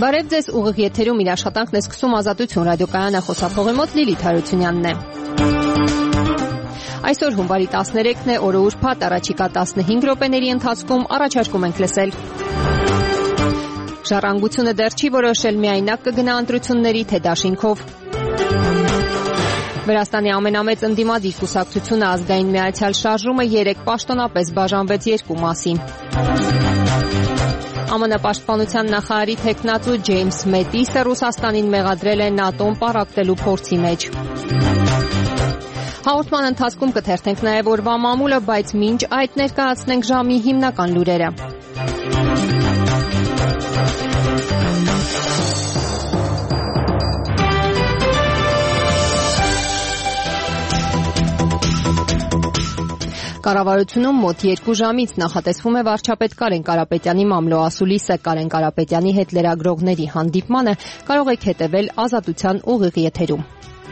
Բարև ձեզ, ուղիղ եթերում իր աշխատանքն է սկսում Ազատություն ռադիոկայանը, խոսափողի մոտ Լիլիթ Հարությունյանն է։ Այսօր հունվարի 13-ն է, օրը ուրբաթ, առաջիկա 15 րոպեների ընթացքում առաջարկում ենք լսել. Ժառանգությունը դեռ չի որոշել միայնակ կգնա ընտրությունների, թե դաշինքով։ Վրաստանի ամենամեծ ընդդիմադիր կուսակցությունը ազգային միացյալ շարժումը 3 պաշտոնապես բաժանվեց 2 մասի։ ԱՄՆ պաշտպանության նախարարի թեկնածու Ջեյմս Մետիսը Ռուսաստանին մեղադրել է ՆԱՏՕ-ն պառակտելու փորձի մեջ։ Հաղորդման ընթացքում կթերթենք նաև օրվա մամուլը, բայց մինչ այդ ներկայացնենք ժամի հիմնական լուրերը։ Կառավարությունում մոտ 2 ժամից նախատեսվում է վարչապետ Կարեն Կարապետյանի մամլոասուլիսը։ Կարեն Կարապետյանի հետ լրագրողների հանդիպմանը կարող եք հետևել Ազատության ուղիղ եթերում։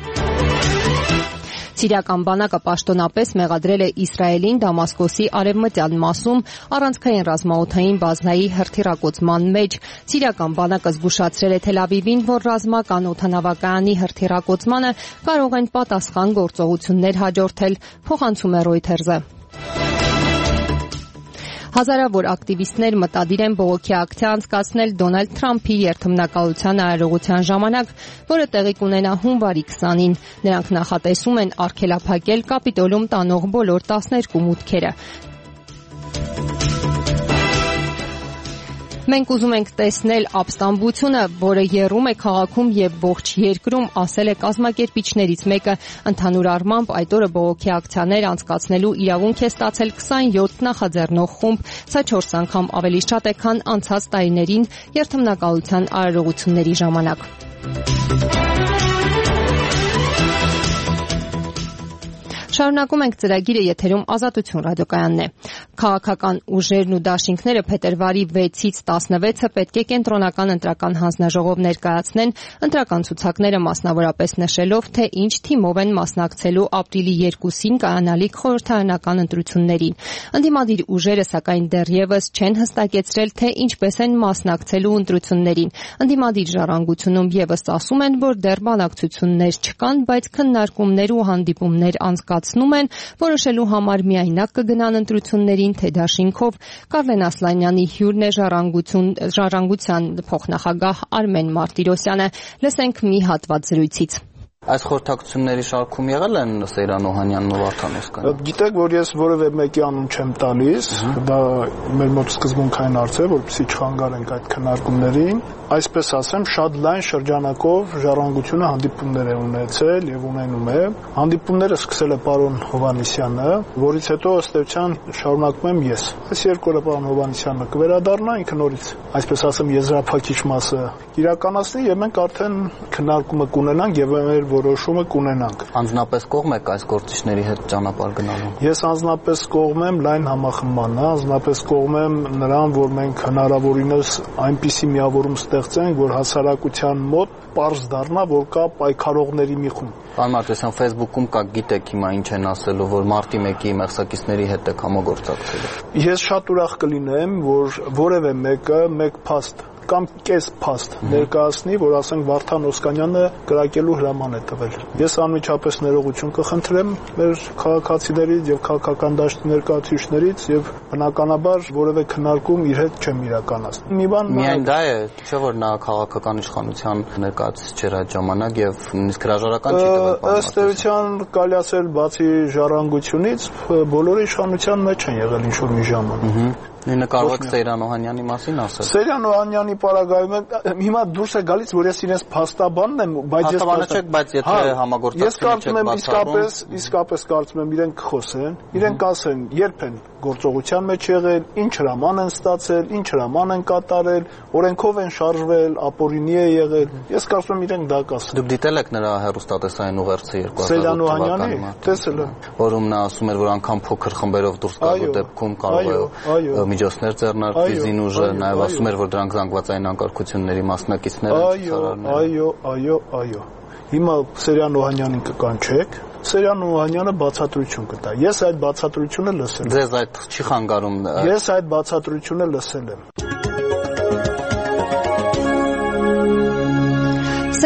Սիրիական բանակը պաշտոնապես մեղադրել է Իսրայելին Դամասկոսի արևմտյան մասում առանցքային ռազմաօդային բազայի հրթիռակոծման մեջ։ Սիրիական բանակը զգուշացրել է Թել Ավիվին, որ ռազմական օդանավակայանի հրթիռակոծմանը կարող են պատասխան գործողություններ հաջորդել, փոխանցում է Reuters-ը։ Հազարավոր ակտիվիստներ մտադիր են բողոքի ակցիա անցկացնել Դոնալդ Թրամփի երթմնակալության արարողության ժամանակ, որը տեղի կունենա հունվարի 20-ին։ Նրանք նախատեսում են արգելափակել Կապիտոլում տանող բոլոր 12 մուտքերը։ Մենք ուզում ենք տեսնել ապստամբությունը, որը եռում է քաղաքում եւ ողջ երկրում, ասել է կազմակերպիչներից մեկը։ Ընդհանուր առմամբ այդ օրը բողոքի ակցիաներ անցկացնելու իրավունք է ստացել 27 նախաձեռնող խումբ, սա 4 անգամ ավելի շատ է, քան անցած տարիներին երթմնակալության արարողությունների ժամանակ։ Շարունակում ենք ծրագիրը, եթերում Ազատություն ռադիոկայանն է։ Քաղաքական ուժերն ու դաշինքները փետրվարի 6-ից 16-ը պետք է կենտրոնական ընտրական հանձնաժողով ներկայացնեն ընտրական ցուցակները, մասնավորապես նշելով, թե ինչ թիմով են մասնակցելու ապրիլի 2-ին կայանալիք խորհրդարանական ընտրություններին։ Ընդդիմադիր ուժերը, սակայն, դեռևս չեն հստակեցրել, թե ինչպես են մասնակցելու ընտրություններին։ Ընդդիմադիր ժառանգությունում ևս ասում են, որ դեռ բանակցություններ չկան, բայց քննարկումներ ու հանդիպումներ անցկացնում են, որոշելու համար միայնակ կգնան ընտրություններին, թե դաշինքով։ Կարլեն Ասլանյանի հյուրն է ժառանգության փոխնախագահ Արմեն Մարտիրոսյանը։ Լսենք մի հատված զրույցից։ Այս խորհրդակցությունների շարքում եղել են Սեյրան Օհանյանն ու Վարդան Օսկանյանը։ Գիտեք, որ ես որևէ մեկի անուն չեմ տալիս, դա մեր մոտ սկզբունքային հարց է, որպեսզի չխանգարենք այդ քննարկումներին։ Այսպես ասեմ, շատ լայն շրջանակով ժառանգությունը հանդիպումներ է ունեցել եւ ունենում է։ Հանդիպումները սկսել է պարոն Հովհաննիսյանը, որից հետո ըստ էության շարունակում եմ ես։ Այս 2 օրը պարոն Հովհաննիսյանը կվերադառնա, ինքը նորից, այսպես ասեմ, եզրափակիչ մասը իրականացնի եւ մենք արդեն քննարկումը կունենանք եւ մեր որոշումը կունենանք։ Անձնապես կողմ եք այս գործիչների հետ ճանապարհ գնալու։ Ես անձնապես կողմ եմ լայն համախմբմանը, անձնապես կողմ եմ նրան, որ մենք հնարավորինս այնպիսի միավորում ստեղծենք, որ հասարակության մոտ պարզ դառնա, որ կա պայքարողների մի խումբ։ Պարոն Մարտիրոսյան, Facebook-ում կա, գիտեք հիմա ինչ են ասելու, որ մարտի 1-ի մեղսակիցների հետ եք համագործակցելու։ Ես շատ ուրախ կլինեմ, որ որևէ մեկը մեկ փաստ կամ կես փաստ ներկայացնի, որ ասենք Վարդան Օսկանյանը կրակելու հրաման է տվել։ Ես անմիջապես ներողություն կխնդրեմ մեր քաղաքացիներից եւ քաղաքական դաշտի ներկայացուցիչներից եւ բնականաբար որևէ քննարկում իր հետ չեմ իրականացնում։ Մի բան միայն դա է, չէ՞ որ նա քաղաքական իշխանության ներկայացուցիչ էր այդ ժամանակ եւ նույնիսկ հրաժարական չի տվել։ Ըստ էության կարելի ասել, բացի ժառանգությունից, բոլորը իշխանության մեջ են եղել ինչ-որ մի ժամանակ։ Նույնը կարող եք Սեյրան Օհանյանի մասին ասել։ Սեյրան Օհանյանի պարագայում հիմա դուրս է գալիս, որ ես իրենց փաստաբանն եմ, բայց ես փաստաբանը չեք, բայց եթե համագործակցություն չեք բացառում, իսկապես կարծում եմ իրենք կխոսեն, իրենք ասեն, երբ են գործողության մեջ եղել, ինչ հրաման են ստացել, ինչ հրաման են կատարել, օրենքով են շարժվել, ապօրինի է եղել։ Ես կարծում եմ իրենք դա կասեն։ Դուք դիտել եք նրա հեռուստատեսային ուղերձը 2008 թվականին։ Տեսել եմ։ Որում նա ասում էր, որ անգամ փոքր խմբերով դուրս գալու դեպքում կարող է միջոցներ ձեռնարկվի զինուժը, նաև ասում էր, որ դրանք զանգվածային անկարգությունների մասնակիցներ են։ Այո։ Հիմա Սեյրան Օհանյանին կկանչեք, Սեյրան Օհանյանը բացատրություն կտա։ Ես այդ բացատրությունը լսել եմ։ Ձեզ այդ չի խանգարում։ Ես այդ բացատրությունը լսել եմ։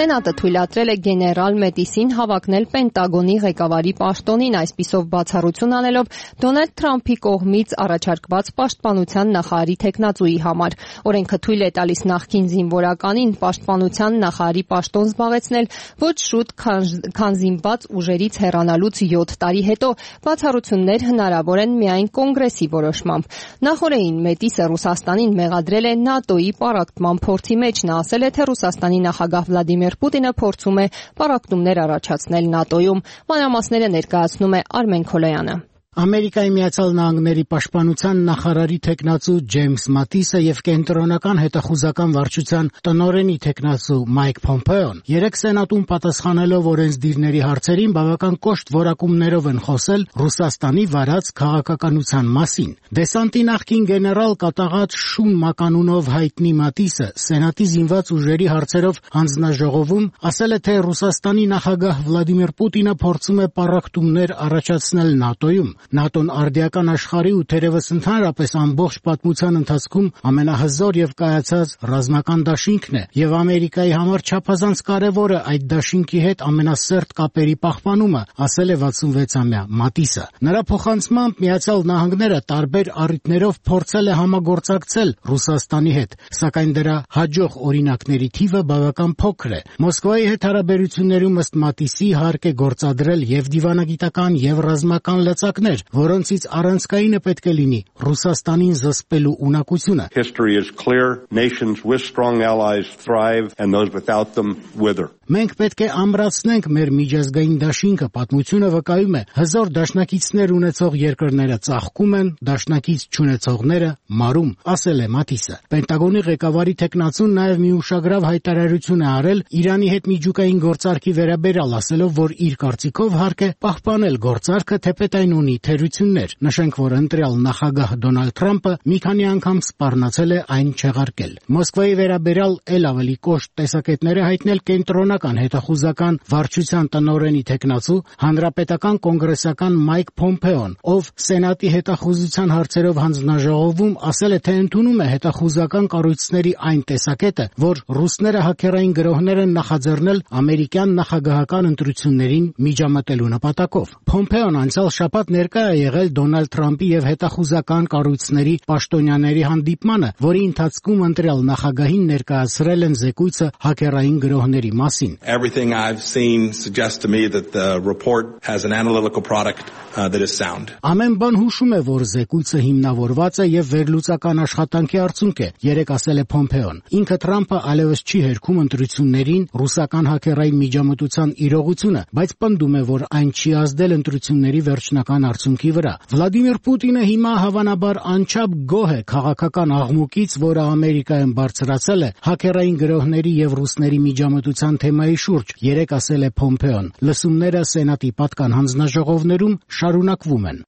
Սենատը թույլատրել է գեներալ Մետիսին հավակնել Պենտագոնի ղեկավարի պաշտոնին, այսպիսով բացառություն անելով Դոնալդ Թրամփի կողմից առաջարկված պաշտպանության նախարարի թեկնածուի համար։ Օրենքը թույլ է տալիս նախկին զինվորականին պաշտպանության նախարարի պաշտոն զբաղեցնել ոչ շուտ, քան զինված ուժերից հեռանալուց 7 տարի հետո։ Բացառություններ հնարավոր են միայն կոնգրեսի որոշմամբ։ Նախորդին Մետիսը Ռուսաստանին մեղադրել է ՆԱՏՕ-ի պառակտման փորձի մեջ։ Նա ասել է, թե Ռուսաստանի նախագահ Վլադիմիր Պուտինը փորձում է պառակտումներ առաջացնել ՆԱՏՕ-ում։ Մանրամասները ներկայացնում է Արմեն Քոլոյանը։ Ամերիկայի Միացյալ Նահանգների պաշտպանության նախարարի թեկնածու Ջեյմս Մատիսը եւ կենտրոնական հետախուզական վարչության տնօրենի թեկնածու Մայք Փոմպեոն երեք Սենատում պատասխանելով օրենսդիրների հարցերին բավական կոշտ որակումներով են խոսել Ռուսաստանի վարած քաղաքականության մասին։ Դեսանտի նախկին գեներալ կատաղած Շուն Մականունով հայտնի Մատիսը Սենատի զինված ուժերի հարցերով հանձնաժողովում ասել է, թե Ռուսաստանի նախագահ Վլադիմիր Պուտինը փորձում է պառակտումներ առաջացնել ՆԱՏՕ-ում։ ՆԱՏՕ-ն արդիական աշխարհի ու թերևս ընդհանրապես ամբողջ պատմության ընթացքում ամենահզոր եւ կայացած ռազմական դաշինքն է եւ Ամերիկայի համար չափազանց կարեւոր է այդ դաշինքի հետ ամենասերտ կապերի պահպանումը, ասել է 66-ամյա Մատիսը։ Նրա փոխանցմամբ Միացյալ Նահանգները տարբեր առիթներով փորձել է համագործակցել Ռուսաստանի հետ, սակայն դրա հաջող օրինակների թիվը բավական փոքր է։ Մոսկվայի հետ հարաբերություններում ըստ Մատիսի հարկ է գործադրել եւ դիվանագիտական եւ ռազմական լծակներ, որոնցից առանցքայինը պետք է լինի Ռուսաստանին զսպելու ունակությունը։ History is clear. Nations with strong allies thrive and those without them wither. Մենք պետք է ամրացնենք մեր միջազգային դաշինքը, պատմությունը վկայում է, հզոր դաշնակիցներ ունեցող երկրները ծաղկում են, դաշնակից չունեցողները մարում, ասել է Մատիսը։ Պենտագոնի ղեկավարի թեկնածուն նաև մի ուշագրավ հայտարարություն է արել Իրանի հետ միջուկային գործարքի վերաբերյալ, ասելով, որ իր կարծիքով հարկ է պահպանել գործարքը, թեպետ այն ունի թերություններ։ Նշենք, որ ընտրյալ նախագահ Դոնալդ Թրամփը մի քանի անգամ սպառնացել է այն չեղարկել։ Մոսկվայի վերաբերյալ ել ավելի կոշտ տեսակետներ է հայտնել կենտրոնական հետախուզական վարչության տնօրենի թեկնածու հանրապետական կոնգրեսական Մայք Փոմպեոն, ով Սենատի հետախուզության հարցերով հանձնաժողովում ասել է, թե ընդունում է հետախուզական կառույցների այն տեսակետը, որ ռուսները հաքերային գրոհներ են նախաձեռնել ամերիկյան նախագահական ընտրություններին միջամտելու նպատակով։ Փոմպեոն անցյալ շաբաթ ներկա է եղել Դոնալդ Թրամփի եւ հետախուզական կառույցների պաշտոնյաների հանդիպմանը, որի ընթացքում ընտրյալ նախագահին ներկայացրել են զեկույցը հաքերային գրոհների մասին։ Everything I've seen suggests to me that the report has an analytical product that is sound. Ամեն բան հուշում է, որ զեկույցը հիմնավորված է եւ վերլուծական աշխատանքի արդյունք է, երեք ասել է Փոմպեոն։ Ինքը Թրամփը այլևս չի հերքում ընտրություններին ռուսական հաքերային միջամտության իրողությունը, բայց պնդում է, որ այն չի ազդել ընտրությունների վերջնական արդյունքի վրա։ Վլադիմիր Պուտինը հիմա հավանաբար անչափ գոհ է քաղաքական աղմուկից, որը Ամերիկայում բարձրացել է հաքերային գրոհների եւ ռուսների միջամտության թեմայի շուրջ, երեք ասել է Փոմպեոն։ Լսումները Սենատի պատկան հանձնաժողովներում շարունակվում են։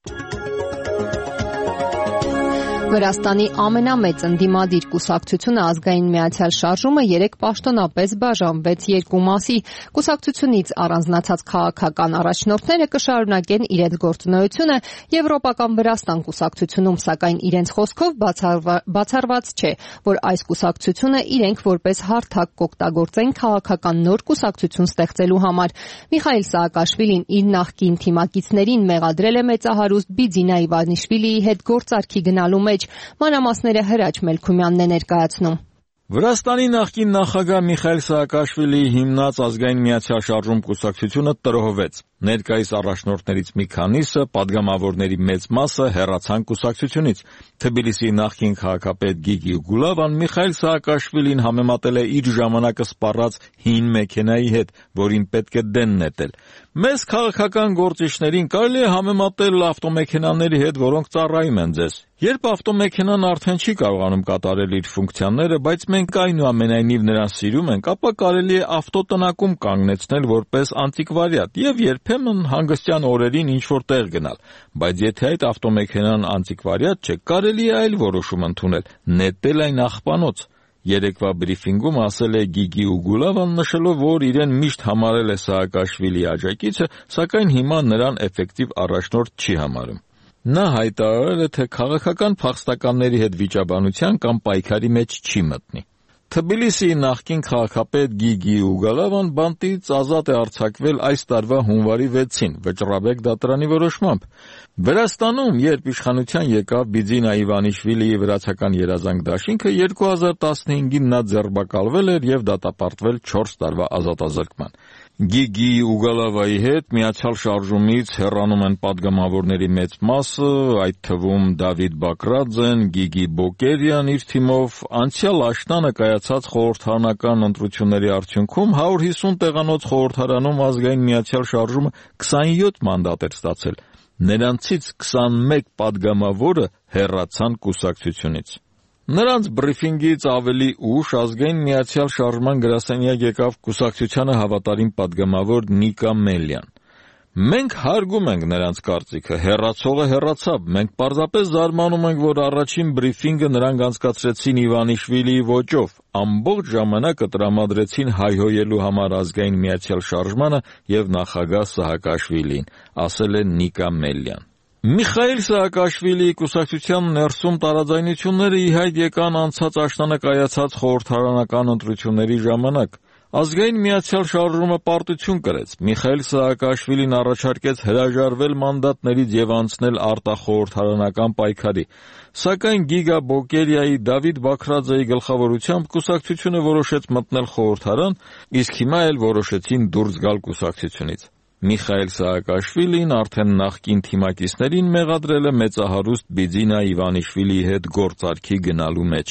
Վրաստանի ամենամեծ ընդդիմադիր կուսակցությունը Ազգային միացյալ շարժումը երեք պաշտոնապես բաժանվեց երկու մասի։ Կուսակցությունից առանձնացած քաղաքական առաջնորդները կշարունակեն իրենց գործունեությունը Եվրոպական Վրաստան կուսակցությունում, սակայն իրենց խոսքով բացառված չէ, որ այս կուսակցությունը իրենք որպես հարթակ կօգտագործեն քաղաքական նոր կուսակցություն ստեղծելու համար։ Միխայիլ Սաակաշվիլին իր նախկին թիմակիցներին մեղադրել է մեծահարուստ Բիձինա Իվանիշվիլիի հետ գործարքի գնալու մեջ։ Մանրամասները Հրաչ Մելքումյանն է ներկայացնում։ Վրաստանի նախկին նախագահ Միխայիլ Սաակաշվիլիի հիմնած Ազգային միացյալ շարժում կուսակցությունը տրոհվեց։ Ներկայիս առաջնորդներից մի քանիսը, падգամավորների մեծ մասը հեռացան կուսակցությունից։ Թբիլիսիի նախկին քաղաքապետ Գիգի Ուգուլավան Միխայիլ Սաակաշվիլին համեմատել է իր ժամանակը սպառած հին մեքենայի հետ, որին պետք է դեն նետել։ Մեծ քաղաքական գործիչներին կարելի է համեմատել ավտոմեքենաների հետ, որոնք ծառայում են ձեզ։ Երբ ավտոմեքենան արդեն չի կարողանում կատարել իր ֆունկցիաները, բայց մենք այնուամենայնիվ նրան սիրում ենք, ապա կարելի է ավտոտնակում կանգնեցնել որպես անտիկվարիատ եւ երբեմն հանգստյան օրերին ինչ-որ տեղ գնալ, բայց եթե այդ ավտոմեքենան անտիկվարիատ չէ, կարելի է այլ որոշում ընդունել՝ նետել այն աղբանոց։ Երեկվա բրիֆինգում ասել է Գիգի Ուգուլավան, նշելով, որ իրեն միշտ համարել է Սաակաշվիլիի աջակիցը, սակայն հիմա նրան էֆեկտիվ առաջնորդ չի համարում։ Նա հայտարարել է, թե քաղաքական փախստականների հետ վիճաբանության կամ պայքարի մեջ չի մտնի։ Թբիլիսիի նախկին քաղաքապետ Գիգի Ուգալավան բանտից ազատ է արձակվել այս տարվա հունվարի 6-ին Վճռաբեկ դատարանի որոշմամբ։ Վրաստանում, երբ իշխանության եկավ Բիձինա Իվանիշվիլիի վրացական երազանք դաշինքը, 2015-ին նա ձերբակալվել էր եւ դատապարտվել 4 տարվա ազատազրկման։ Գիգի Ուգալավայի հետ Միացյալ շարժումից հեռանում են падգամավորների մեծ մասը, այդ թվում Դավիթ Բակրաձեն, Գիգի Բոկերյան իր թիմով անցյալ աշնանը կայացած խորհրդարանական ընտրությունների արդյունքում 150 տեղանոց խորհրդարանում ազգային Միացյալ շարժումը 27 մանդատ էր ստացել։ Նրանցից 21 падգամավորը հեռացան կուսակցությունից։ Նրանց բրիֆինգից ավելի ուշ ազգային Միացյալ շարժման գրասենյակ եկավ կուսակցությանը հավատարիմ падգամավոր Նիկա Մելյան։ Մենք հարգում ենք նրանց կարծիքը, հեռացողը հեռացավ, մենք պարզապես զարմանում ենք, որ առաջին բրիֆինգը նրանք անցկացրեցին Իվանիշվիլիի ոճով, ամբողջ ժամանակը տրամադրեցին հայհոյելու համար ազգային Միացյալ շարժմանը եւ նախագահ Սահակաշվիլիին, ասել է Նիկա Մելյան։ Միխայիլ Սահակաշվիլիի կուսակցության ներսում տարաձայնությունները ի հայտ եկան անցած աշնանը կայացած խորհրդարանական ընտրությունների ժամանակ։ Ազգային Միացյալ շարժումը պարտություն կրեց։ Միխայիլ Սահակաշվիլին առաջարկեց հրաժարվել մանդատներից եւ անցնել արտախորհրդարանական պայքարի։ Սակայն Գիգա Բոկերիայի Դավիթ Բակրաձեի գլխավորությամբ կուսակցությունը որոշեց մտնել խորհրդարան, իսկ հիմա էլ որոշեցին դուրս գալ կուսակցությունից։ Միխայիլ Սահակաշվիլին արդեն նախկին թիմակիցներին մեղադրել է մեծահարուստ Բիձինա Իվանիշվիլիի հետ գործարքի գնալու մեջ։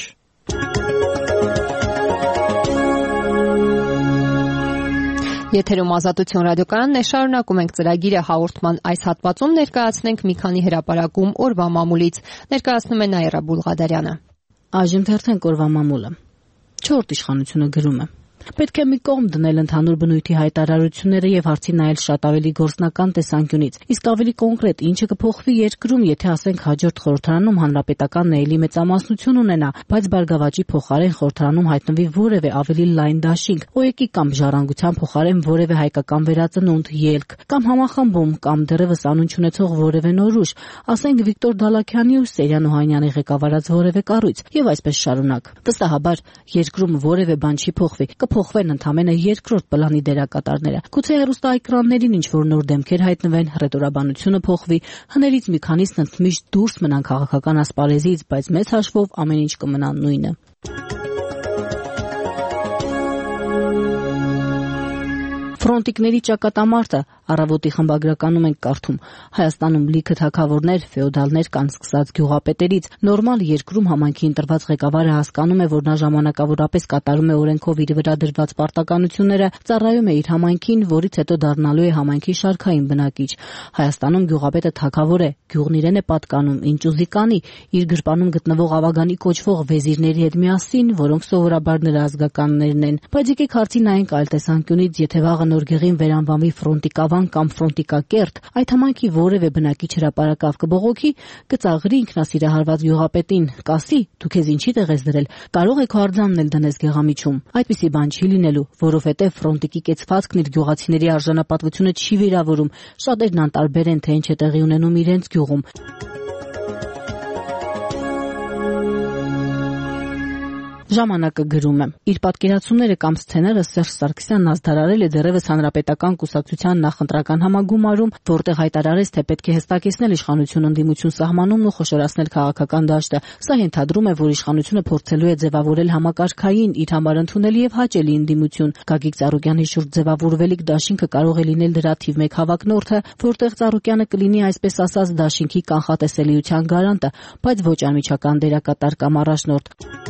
Եթերում Ազատություն ռադիոկայանն է, շարունակում ենք ծրագիրը հաղորդման այս հատվածում ներկայացնենք մի քանի հրապարակում օրվա մամուլից։ Ներկայացնում է Նաիրա Բուլղադարյանը։ Այժմ թերթենք օրվա մամուլը։ 4 իշխանությունը գրում է. Պետք է մի կողմ դնել ընդհանուր բնույթի հայտարարությունները եւ հարցի նայել շատ ավելի գործնական տեսանկյունից։ Իսկ ավելի կոնկրետ ինչը կփոխվի երկրում, եթե ասենք հաջորդ խորհրդարանում հանրապետական նեելի մեծամասնություն ունենա, բայց Բարգավաճի փոխարեն խորհրդարանում հայտնվի որևէ ավելի լայն դաշինք, OԵԿ-ի կամ ժառանգության փոխարեն որևէ հայկական վերածնունդ, ելք, կամ համախմբում, կամ դեռևս անուն չունեցող որևէ նոր ուժ, ասենք Վիկտոր Դալաքյանի ու Սերյան Օհանյանի ղեկավարած որևէ կառույց, եւ այսպես շարունակ։ Վստահաբար երկրում որևէ բան չի փոխվի, փոխվեն ընդամենը երկրորդ պլանի դերակատարները։ Գուցե հեռուստաէկրաններին ինչ-որ նոր դեմքեր հայտնվեն, հռետորաբանությունը փոխվի, հներից մի քանիսն ընդմիշտ դուրս մնան քաղաքական ասպարեզից, բայց մեծ հաշվով ամեն ինչ կմնա նույնը։ Ֆրոնտիկների ճակատամարտը առավոտի խմբագրականում ենք կարդում. Հայաստանում լիքը թագավորներ, ֆեոդալներ կան սկսած գյուղապետերից, նորմալ երկրում համայնքի ընտրված ղեկավարը հասկանում է, որ նա ժամանակավորապես կատարում է օրենքով իր վրա դրված պարտականությունները, ծառայում է իր համայնքին, որից հետո դառնալու է համայնքի շարքային բնակիչ։ Հայաստանում գյուղապետը թագավոր է, գյուղն իրեն է պատկանում, ինչ ուզի կանի, իր գրպանում գտնվող ավագանի կոչվող վեզիրների հետ միասին, որոնք սովորաբար նրա ազգականներն են։ Բայց եկեք հարցի նայենք այլ տեսանկյունից, եթե վաղը նոր գեղին վերանվանվի ֆրոնտիկավան կամ ֆրոնտիկակերտ, այդ համայնքի որևէ բնակիչ հրապարակավ կբողոքի, կծաղրի ինքնասիրահարված գյուղապետին, կասի՝ դու քեզ ինչի տեղ ես դրել, կարող է քո արձանն էլ դնես գեղամիջում։ Այդպիսի բան չի լինելու, որովհետև ֆրոնտիկի կեցվածքն իր գյուղացիների արժանապատվությունը չի վիրավորում, շատերն անտարբեր են, թե ինչ է տեղի ունենում իրենց գյուղում։ Ժամանակը գրում է. իր պատկերացումները կամ սցենարը Սերժ Սարգսյանն ազդարարել է դեռևս հանրապետական կուսակցության նախընտրական համագումարում, որտեղ հայտարարեց, թե պետք է հստակեցնել իշխանություն-ընդդիմություն սահմանումն ու խոշորացնել քաղաքական դաշտը։ Սա ենթադրում է, որ իշխանությունը փորձելու է ձևավորել համակարգային, իր համար ընդունելի եւ հաճելի ընդդիմություն։ Գագիկ Ծառուկյանի շուրջ ձևավորվելիք դաշինքը կարող է լինել դրա թիվ 1 հավակնորդը, որտեղ Ծառուկյանը կլինի այսպես ասած դաշինքի կանխատեսելիության գարանտը, բայց ոչ անմիջական դերակատար կամ առաջնորդ։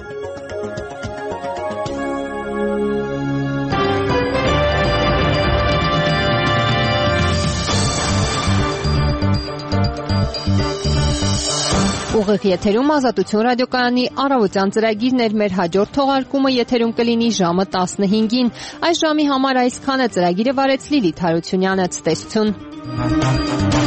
Ուղիղ եթերում Ազատություն ռադիոկայանի առավոտյան ծրագիրն էր, մեր հաջորդ թողարկումը եթերում կլինի ժամը 15-ին։ Այս ժամի համար այսքանը ծրագիրը վարեց Լիլիթ Հարությունյանը։ Ցտեսություն։